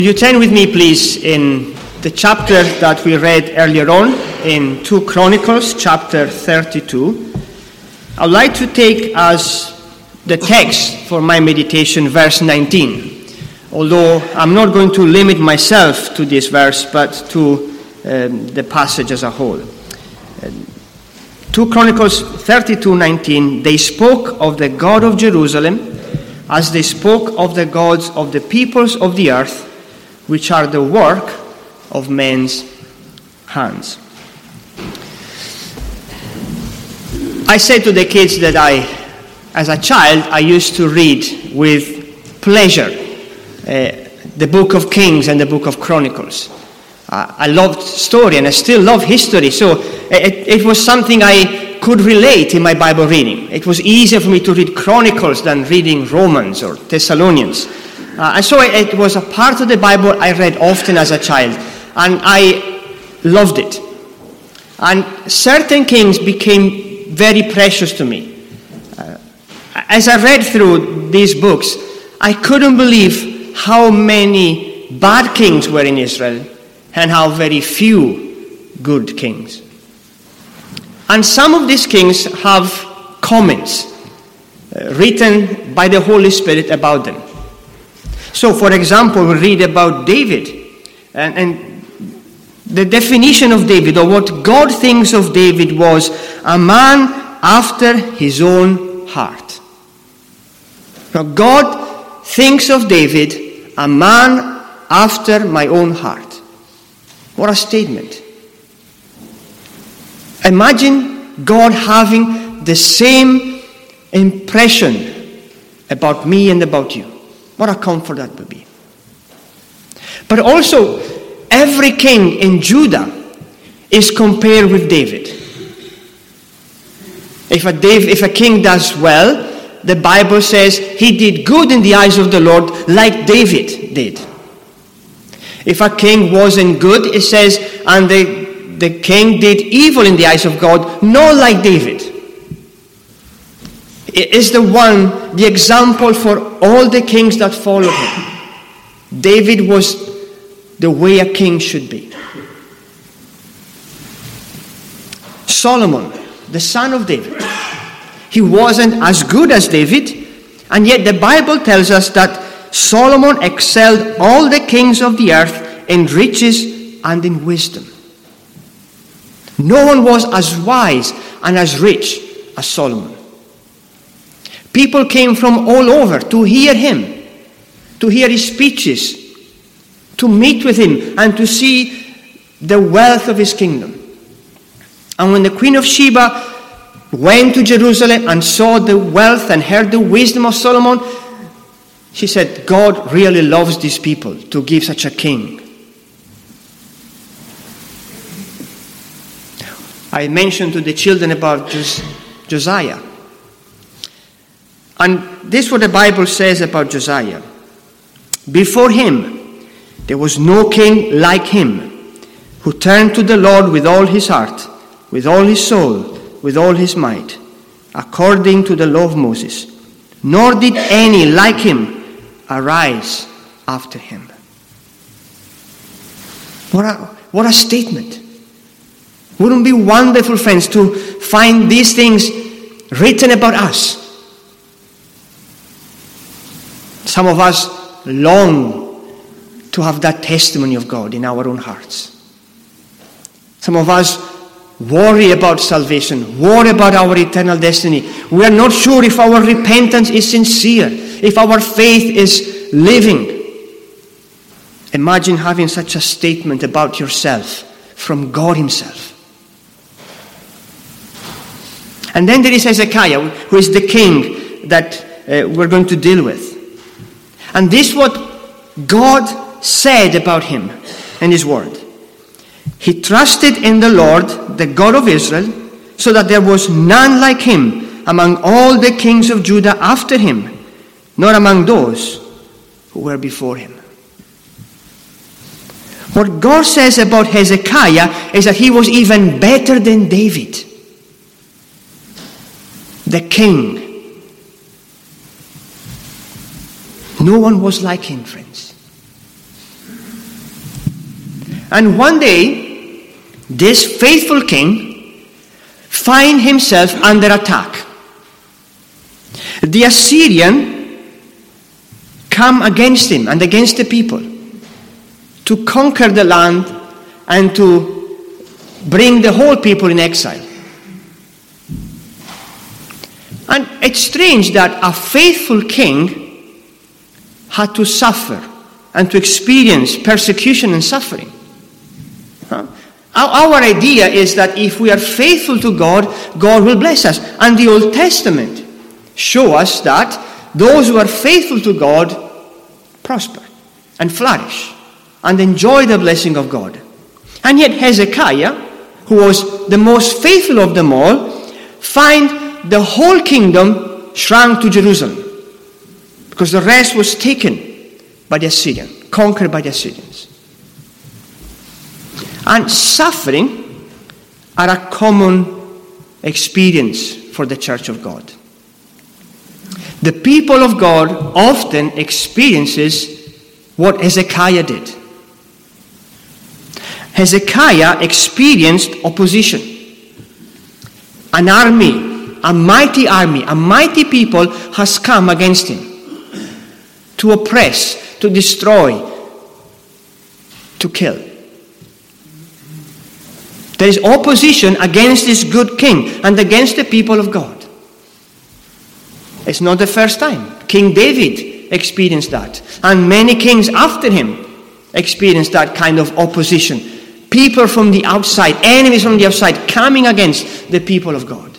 You turn with me, please, in the chapter that we read earlier on, in 2 Chronicles, chapter 32. I'd like to take as the text for my meditation, verse 19. Although I'm not going to limit myself to this verse, but to the passage as a whole. 2 Chronicles 32:19, they spoke of the God of Jerusalem as they spoke of the gods of the peoples of the earth, which are the work of men's hands. I said to the kids that as a child, I used to read with pleasure the book of Kings and the book of Chronicles. I loved story and I still love history, so it was something I could relate in my Bible reading. It was easier for me to read Chronicles than reading Romans or Thessalonians. And so it was a part of the Bible I read often as a child, and I loved it. And certain kings became very precious to me. As I read through these books, I couldn't believe how many bad kings were in Israel and how very few good kings. And some of these kings have comments written by the Holy Spirit about them. So, for example, we read about David, and the definition of David, or what God thinks of David, was a man after his own heart. Now, God thinks of David, a man after my own heart. What a statement. Imagine God having the same impression about me and about you. What a comfort that would be. But also, every king in Judah is compared with David. If a king does well, the Bible says he did good in the eyes of the Lord like David did. If a king wasn't good, it says, and the king did evil in the eyes of God, not like David. It is the example for all the kings that followed him. David was the way a king should be. Solomon, the son of David, he wasn't as good as David, and yet the Bible tells us that Solomon excelled all the kings of the earth in riches and in wisdom. No one was as wise and as rich as Solomon. People came from all over to hear him, to hear his speeches, to meet with him, and to see the wealth of his kingdom. And when the Queen of Sheba went to Jerusalem and saw the wealth and heard the wisdom of Solomon, she said, God really loves these people to give such a king. I mentioned to the children about Josiah. And this is what the Bible says about Josiah. Before him, there was no king like him, who turned to the Lord with all his heart, with all his soul, with all his might, according to the law of Moses. Nor did any like him arise after him. What a statement. Wouldn't it be wonderful, friends, to find these things written about us? Some of us long to have that testimony of God in our own hearts. Some of us worry about salvation, worry about our eternal destiny. We are not sure if our repentance is sincere, if our faith is living. Imagine having such a statement about yourself from God himself. And then there is Hezekiah, who is the king that we're going to deal with. And this is what God said about him in his word. He trusted in the Lord, the God of Israel, so that there was none like him among all the kings of Judah after him, nor among those who were before him. What God says about Hezekiah is that he was even better than David, the king. No one was like him, friends. And one day, this faithful king finds himself under attack. The Assyrian come against him and against the people to conquer the land and to bring the whole people in exile. And it's strange that a faithful king had to suffer and to experience persecution and suffering. Our idea is that if we are faithful to God, God will bless us. And the Old Testament shows us that those who are faithful to God prosper and flourish and enjoy the blessing of God. And yet Hezekiah, who was the most faithful of them all, find the whole kingdom shrunk to Jerusalem because the rest was taken by the Assyrian, conquered by the Assyrians. And suffering are a common experience for the Church of God. The people of God often experiences what Hezekiah did. Hezekiah experienced opposition. An army, a mighty people has come against him to oppress, to destroy, to kill. There is opposition against this good king and against the people of God. It's not the first time. King David experienced that. And many kings after him experienced that kind of opposition. People from the outside, enemies from the outside, coming against the people of God.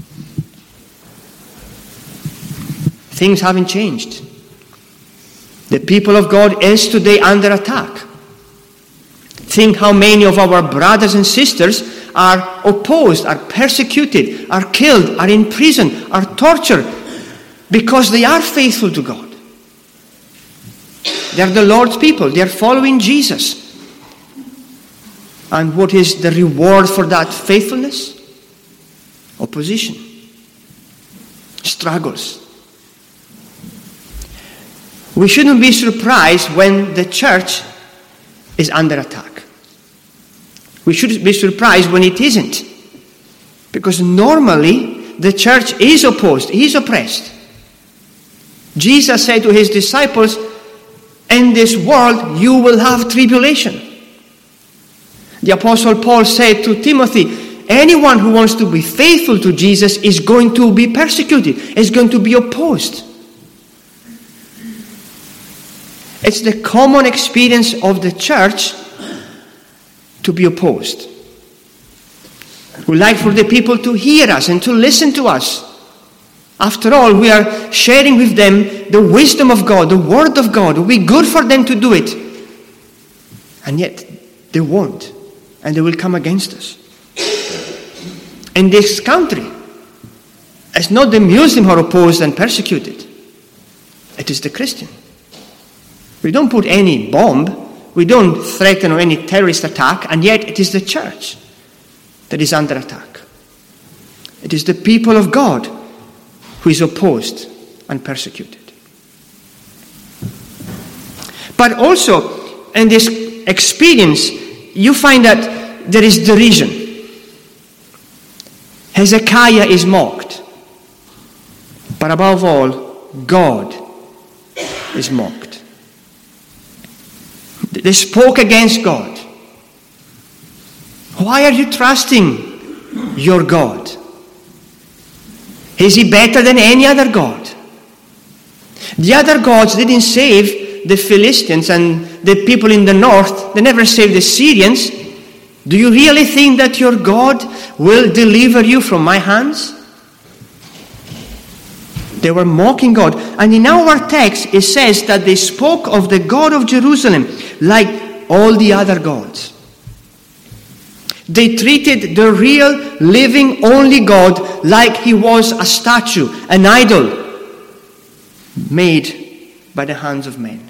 Things haven't changed. The people of God is today under attack. Think how many of our brothers and sisters are opposed, are persecuted, are killed, are in prison, are tortured because they are faithful to God. They are the Lord's people. They are following Jesus. And what is the reward for that faithfulness? Opposition. Struggles. We shouldn't be surprised when the church is under attack. We should be surprised when it isn't. Because normally the church is opposed, is oppressed. Jesus said to his disciples, in this world you will have tribulation. The Apostle Paul said to Timothy, anyone who wants to be faithful to Jesus is going to be persecuted, is going to be opposed. It's the common experience of the church to be opposed. We like for the people to hear us and to listen to us. After all, we are sharing with them the wisdom of God, the Word of God. It will be good for them to do it. And yet, they won't. And they will come against us. In this country, it's not the Muslim who are opposed and persecuted. It is the Christian. We don't put any bomb. We don't threaten any terrorist attack. And yet, it is the church that is under attack. It is the people of God who is opposed and persecuted. But also, in this experience, you find that there is derision. Hezekiah is mocked. But above all, God is mocked. They spoke against God. Why are you trusting your God? Is he better than any other god? The other gods didn't save the Philistines and the people in the north. They never saved the Syrians. Do you really think that your God will deliver you from my hands? They were mocking God. And in our text, it says that they spoke of the God of Jerusalem like all the other gods. They treated the real, living, only God like he was a statue, an idol made by the hands of men.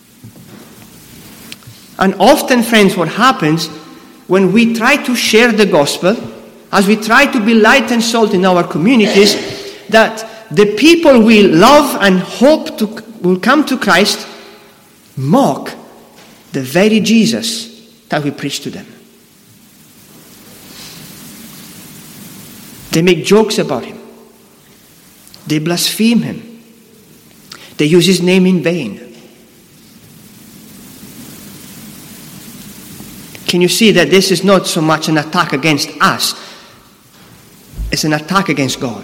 And often, friends, what happens when we try to share the gospel, as we try to be light and salt in our communities, that the people we love and hope will come to Christ mock the very Jesus that we preach to them. They make jokes about him. They blaspheme him. They use his name in vain. Can you see that this is not so much an attack against us, it's an attack against God?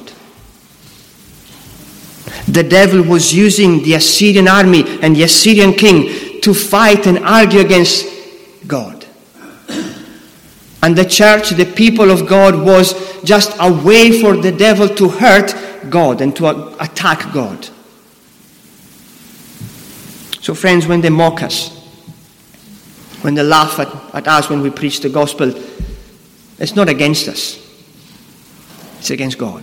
The devil was using the Assyrian army and the Assyrian king to fight and argue against God. And the church, the people of God, was just a way for the devil to hurt God and to attack God. So friends, when they mock us, when they laugh at us when we preach the gospel, it's not against us. It's against God.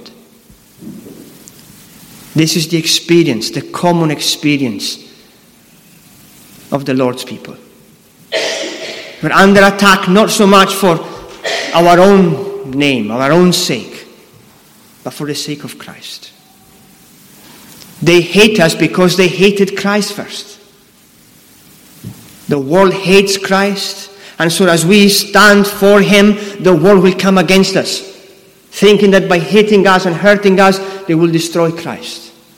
This is the experience, the common experience of the Lord's people. We're under attack not so much for our own name, our own sake, but for the sake of Christ. They hate us because they hated Christ first. The world hates Christ, and so as we stand for him, the world will come against us, thinking that by hating us and hurting us, they will destroy Christ.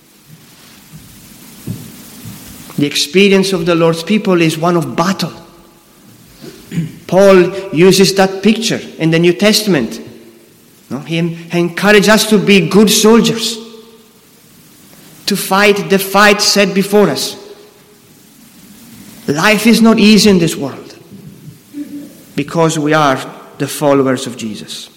The experience of the Lord's people is one of battle. Paul uses that picture in the New Testament. He encourages us to be good soldiers, to fight the fight set before us. Life is not easy in this world because we are the followers of Jesus.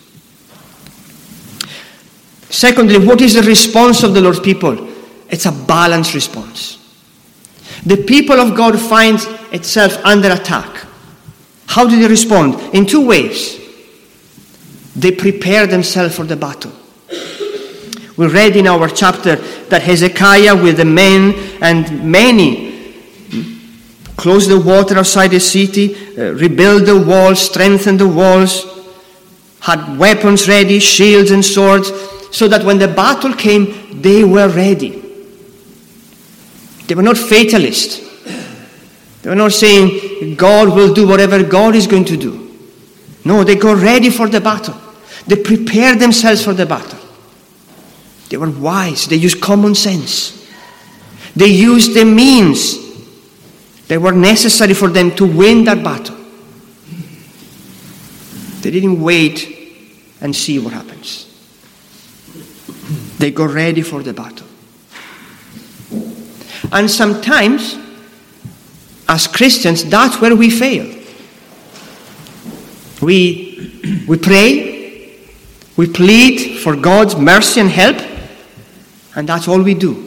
Secondly, what is the response of the Lord's people? It's a balanced response. The people of God finds itself under attack. How do they respond? In two ways. They prepare themselves for the battle. We read in our chapter that Hezekiah with the men and many closed the water outside the city, rebuilt the walls, strengthened the walls, had weapons ready, shields and swords, so that when the battle came, they were ready. They were not fatalists. They were not saying, God will do whatever God is going to do. No, they got ready for the battle. They prepared themselves for the battle. They were wise. They used common sense. They used the means that were necessary for them to win that battle. They didn't wait and see what happens. They got ready for the battle. And sometimes, as Christians, that's where we fail. We pray, we plead for God's mercy and help, and that's all we do.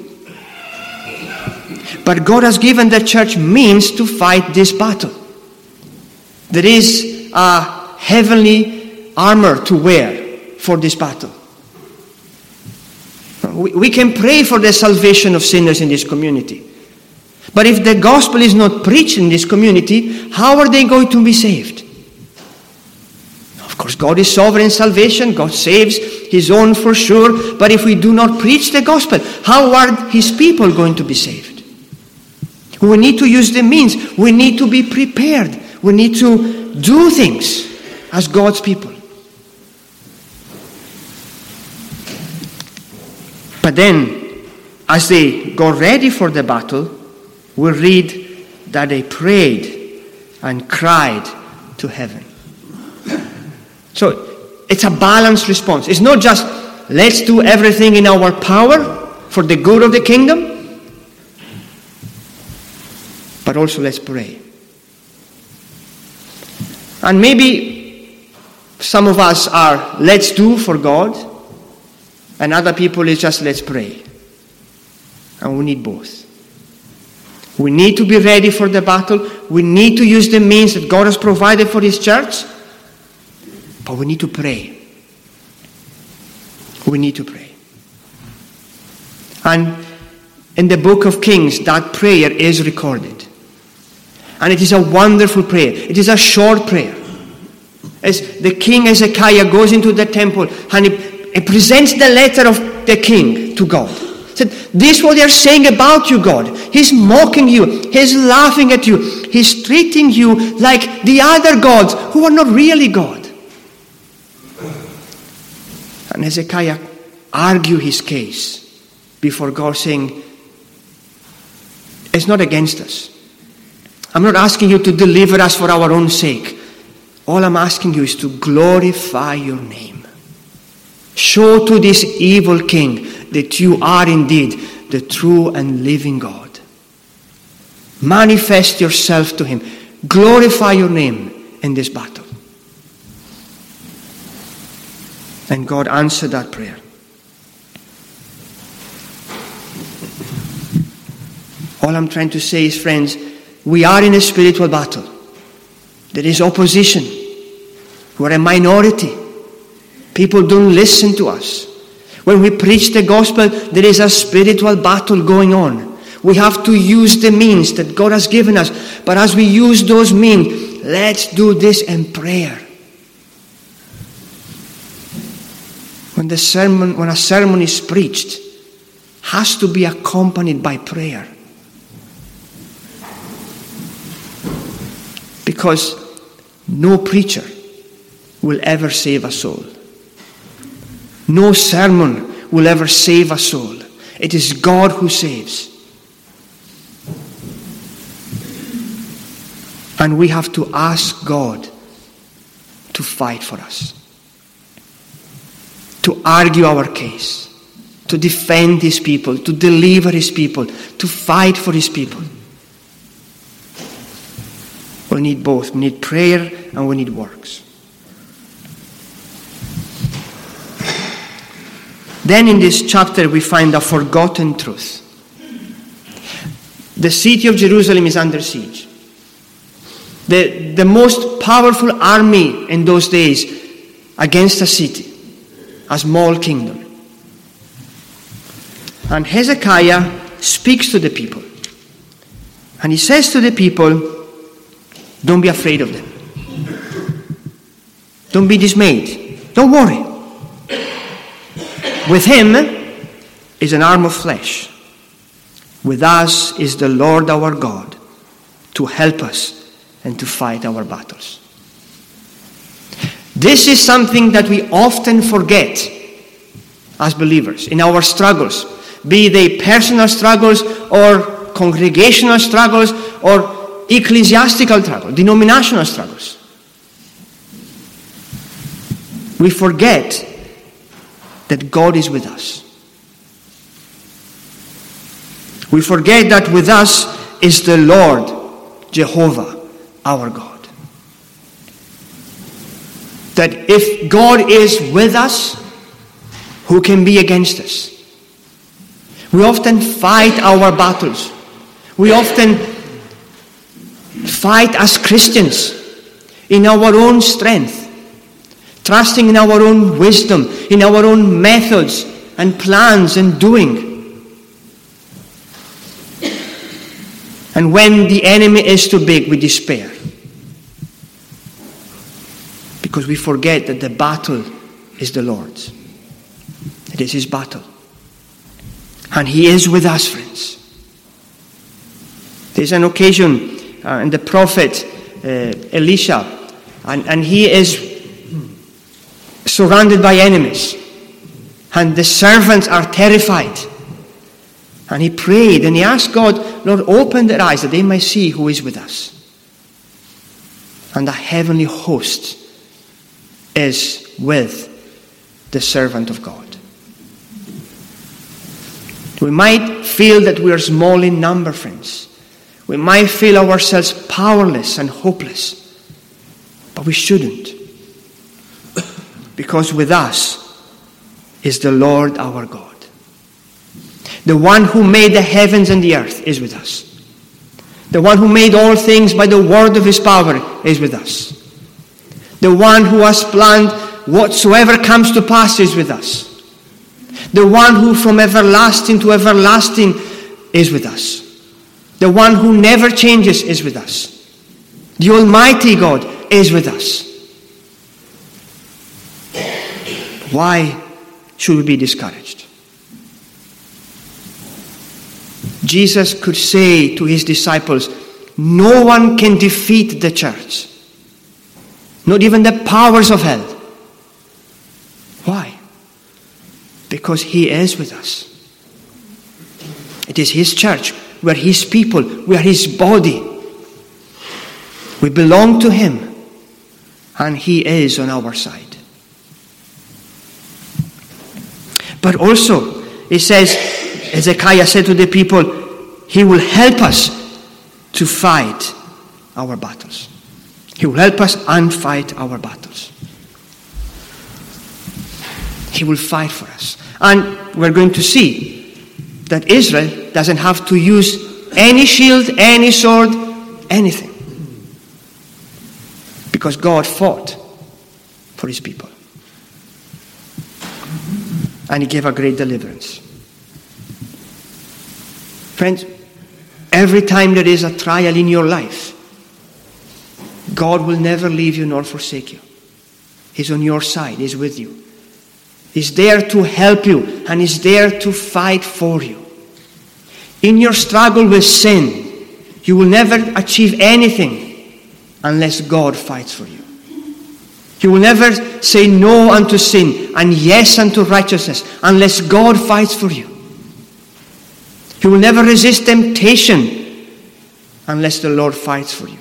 But God has given the church means to fight this battle. There is a heavenly armor to wear for this battle. We can pray for the salvation of sinners in this community. But if the gospel is not preached in this community, how are they going to be saved? Of course, God is sovereign in salvation. God saves his own for sure. But if we do not preach the gospel, how are his people going to be saved? We need to use the means. We need to be prepared. We need to do things as God's people. But then, as they got ready for the battle, we read that they prayed and cried to heaven. So, it's a balanced response. It's not just, let's do everything in our power for the good of the kingdom, but also let's pray. And maybe some of us are, let's do for God, and other people is just, let's pray. And we need both. We need to be ready for the battle. We need to use the means that God has provided for his church. But we need to pray. We need to pray. And in the book of Kings, that prayer is recorded. And it is a wonderful prayer. It is a short prayer. As the king Hezekiah goes into the temple and he presents the letter of the king to God. He said, this is what they're saying about you, God. He's mocking you. He's laughing at you. He's treating you like the other gods who are not really God. And Hezekiah argued his case before God, saying, it's not against us. I'm not asking you to deliver us for our own sake. All I'm asking you is to glorify your name. Show to this evil king that you are indeed the true and living God. Manifest yourself to him. Glorify your name in this battle. And God answered that prayer. All I'm trying to say is, friends, we are in a spiritual battle. There is opposition. We're a minority. People don't listen to us. When we preach the gospel, there is a spiritual battle going on. We have to use the means that God has given us. But as we use those means, let's do this in prayer. When a sermon is preached, has to be accompanied by prayer. Because no preacher will ever save a soul. No sermon will ever save a soul. It is God who saves. And we have to ask God to fight for us, to argue our case, to defend his people, to deliver his people, to fight for his people. We need both. We need prayer and we need works. Then in this chapter we find a forgotten truth. The city of Jerusalem is under siege. The most powerful army in those days against a city, a small kingdom. And Hezekiah speaks to the people. And he says to the people, don't be afraid of them. Don't be dismayed. Don't worry. With him is an arm of flesh. With us is the Lord our God to help us and to fight our battles. This is something that we often forget as believers in our struggles, be they personal struggles or congregational struggles or ecclesiastical struggles, denominational struggles. We forget that God is with us. We forget that with us is the Lord, Jehovah, our God. That if God is with us, who can be against us? We often fight our battles. We often fight as Christians in our own strength, trusting in our own wisdom, in our own methods and plans and doing. And when the enemy is too big, we despair. Because we forget that the battle is the Lord's. It is his battle. And he is with us, friends. There's an occasion in the prophet Elisha, and he is surrounded by enemies. And the servants are terrified. And he prayed and he asked God, Lord, open their eyes that they might see who is with us. And the heavenly host is with the servant of God. We might feel that we are small in number, friends. We might feel ourselves powerless and hopeless. But we shouldn't. Because with us is the Lord our God. The one who made the heavens and the earth is with us. The one who made all things by the word of his power is with us. The one who has planned whatsoever comes to pass is with us. The one who from everlasting to everlasting is with us. The one who never changes is with us. The Almighty God is with us. Why should we be discouraged? Jesus could say to his disciples, no one can defeat the church. Not even the powers of hell. Why? Because he is with us. It is his church. We are his people. We are his body. We belong to him. And he is on our side. But also, it says, Hezekiah said to the people, he will help us to fight our battles. He will help us and fight our battles. He will fight for us. And we're going to see that Israel doesn't have to use any shield, any sword, anything. Because God fought for his people. And he gave a great deliverance. Friends, every time there is a trial in your life, God will never leave you nor forsake you. He's on your side. He's with you. He's there to help you, and he's there to fight for you. In your struggle with sin, you will never achieve anything unless God fights for you. You will never say no unto sin and yes unto righteousness unless God fights for you. You will never resist temptation unless the Lord fights for you.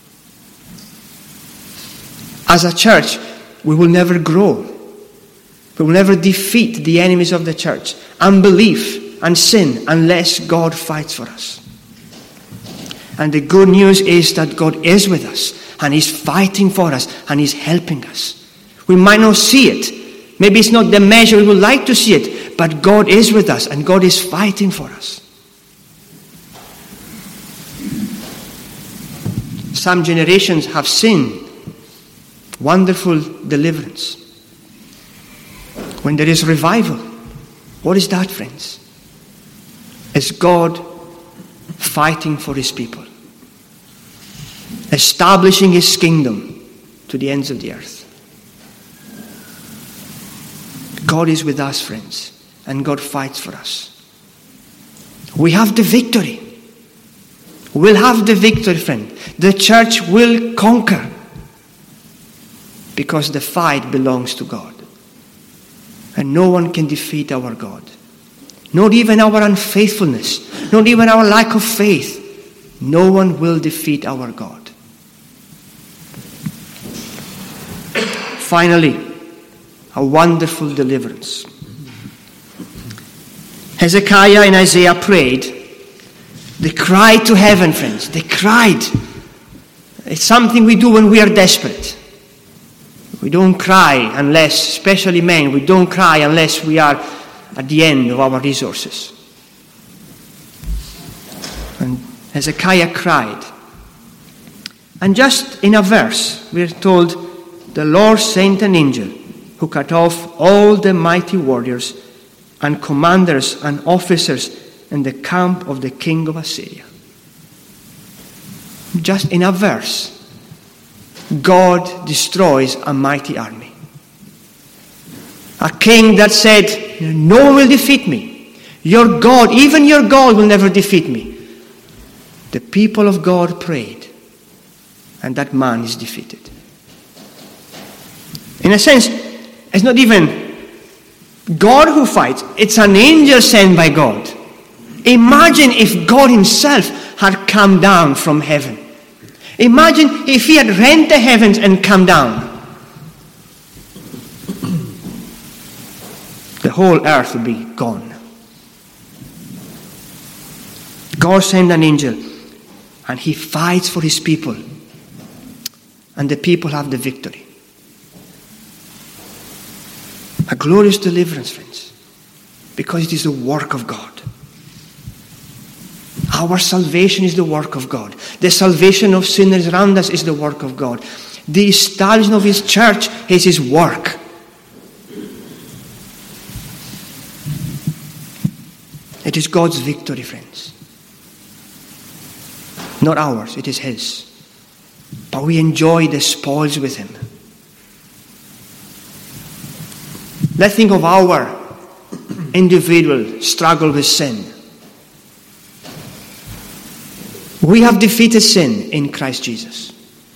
As a church, we will never grow. We will never defeat the enemies of the church, unbelief and sin, unless God fights for us. And the good news is that God is with us, and he's fighting for us, and he's helping us. We might not see it. Maybe it's not the measure we would like to see it, but God is with us, and God is fighting for us. Some generations have seen wonderful deliverance. When there is revival, what is that, friends? It's God fighting for his people, establishing his kingdom to the ends of the earth. God is with us, friends, and God fights for us. We have the victory. We'll have the victory, friend. The church will conquer because the fight belongs to God. And no one can defeat our God. Not even our unfaithfulness. Not even our lack of faith. No one will defeat our God. Finally, a wonderful deliverance. Hezekiah and Isaiah prayed. They cried to heaven, friends. They cried. It's something we do when we are desperate. We don't cry unless, especially men, we don't cry unless we are at the end of our resources. And Hezekiah cried. And just in a verse, we are told, the Lord sent an angel who cut off all the mighty warriors and commanders and officers in the camp of the king of Assyria. Just in a verse, God destroys a mighty army. A king that said, no one will defeat me. Your God, even your God will never defeat me. The people of God prayed, and that man is defeated. In a sense, it's not even God who fights, it's an angel sent by God. Imagine if God himself had come down from heaven. Imagine if he had rent the heavens and come down. The whole earth would be gone. God sent an angel and he fights for his people. And the people have the victory. A glorious deliverance, friends. Because it is the work of God. Our salvation is the work of God. The salvation of sinners around us is the work of God. The establishment of his church is his work. It is God's victory, friends. Not ours, it is his. But we enjoy the spoils with him. Let's think of our individual struggle with sin. We have defeated sin in Christ Jesus.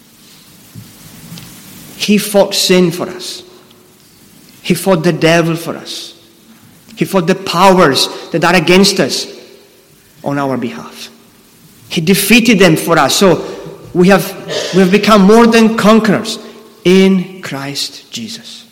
He fought sin for us. He fought the devil for us. He fought the powers that are against us on our behalf. He defeated them for us. So we have become more than conquerors in Christ Jesus.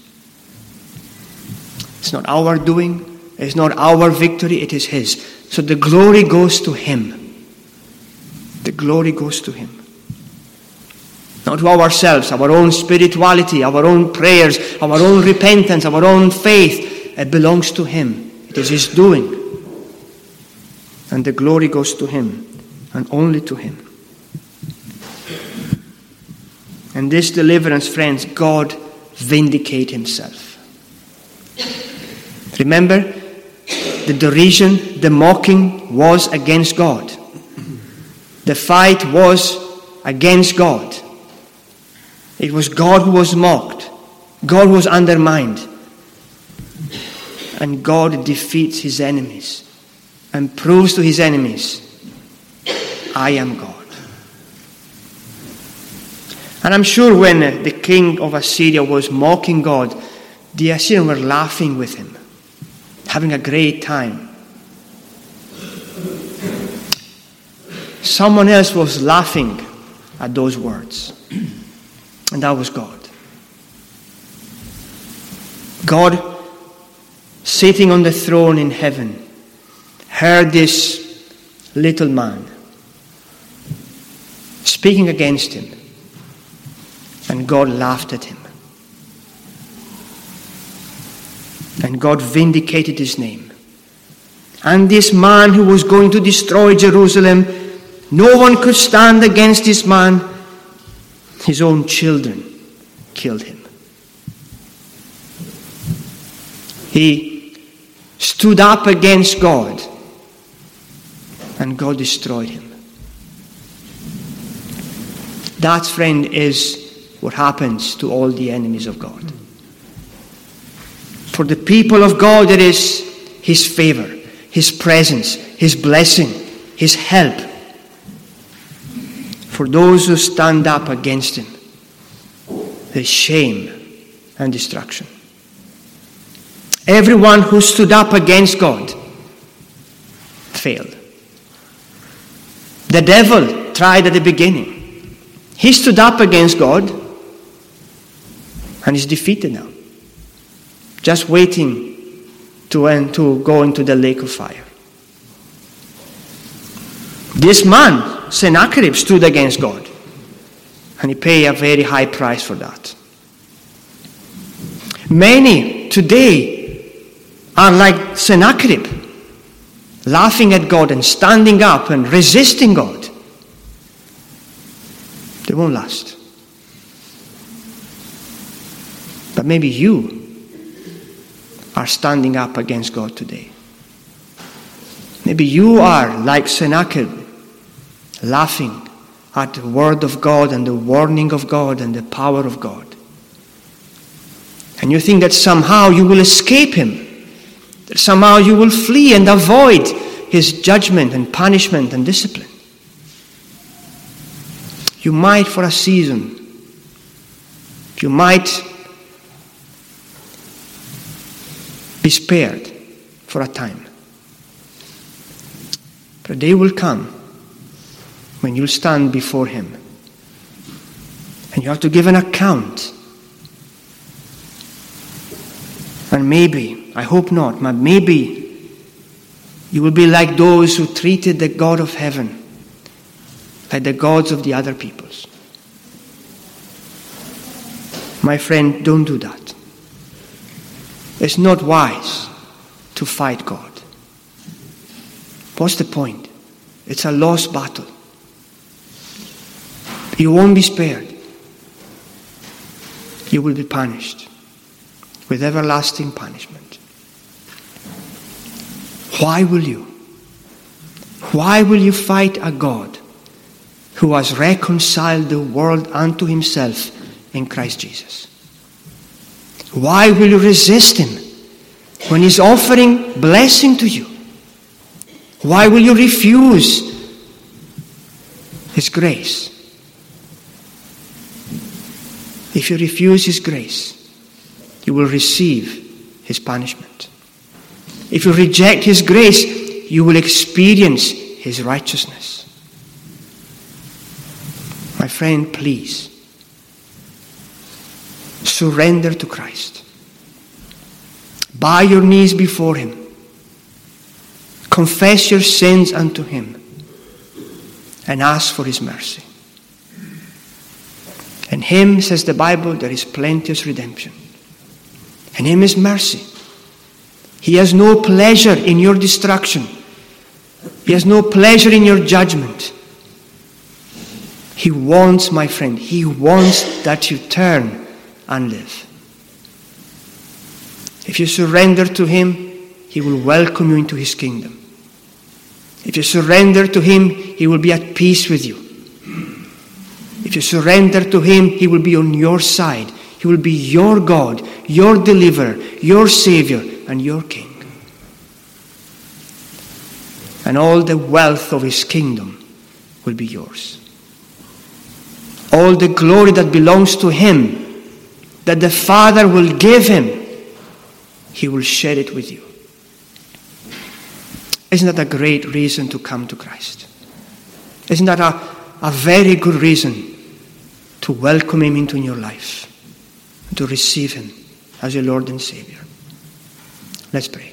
It's not our doing. It's not our victory. It is His. So the glory goes to Him. The glory goes to Him. Not to ourselves, our own spirituality, our own prayers, our own repentance, our own faith. It belongs to Him. It is His doing. And the glory goes to Him, and only to Him. And this deliverance, friends, God vindicates Himself. Remember, the derision, the mocking was against God. The fight was against God. It was God who was mocked. God was undermined. And God defeats His enemies and proves to His enemies, I am God. And I'm sure when the king of Assyria was mocking God, the Assyrians were laughing with him, having a great time. Someone else was laughing at those words, and that was God. God, sitting on the throne in heaven, heard this little man speaking against him, and God laughed at him. And God vindicated His name. And this man who was going to destroy Jerusalem, no one could stand against this man. His own children killed him. He stood up against God, and God destroyed him. That, friend, is what happens to all the enemies of God. For the people of God, there is His favor, His presence, His blessing, His help. For those who stand up against Him, there's shame and destruction. Everyone who stood up against God failed. The devil tried at the beginning. He stood up against God and is defeated now. Just waiting to go into the lake of fire. This man, Sennacherib, stood against God, and he paid a very high price for that. Many today are like Sennacherib, laughing at God and standing up and resisting God. They won't last. But maybe you are standing up against God today. Maybe you are like Sennacherib, laughing at the word of God and the warning of God and the power of God. And you think that somehow you will escape Him, that somehow you will flee and avoid His judgment and punishment and discipline. You might for a season. You might be spared for a time. But a day will come when you'll stand before Him. And you have to give an account. And maybe, I hope not, but maybe you will be like those who treated the God of heaven like the gods of the other peoples. My friend, don't do that. It's not wise to fight God. What's the point? It's a lost battle. You won't be spared. You will be punished with everlasting punishment. Why will you? Why will you fight a God who has reconciled the world unto Himself in Christ Jesus? Why will you resist Him when He's offering blessing to you? Why will you refuse His grace. If you refuse His grace, you will receive His punishment. If you reject His grace, you will experience His righteousness. My friend, please, surrender to Christ. Bow your knees before Him. Confess your sins unto Him and ask for His mercy. In Him, says the Bible, there is plenteous redemption. In Him is mercy. He has no pleasure in your destruction. He has no pleasure in your judgment. He wants, my friend, He wants that you turn and live. If you surrender to Him, He will welcome you into His kingdom. If you surrender to Him, He will be at peace with you. If you surrender to Him, He will be on your side. He will be your God, your deliverer, your Savior, and your King. And all the wealth of His kingdom will be yours. All the glory that belongs to Him, that the Father will give Him, He will share it with you. Isn't that a great reason to come to Christ? Isn't that a very good reason to welcome Him into your life, to receive Him as your Lord and Savior? Let's pray.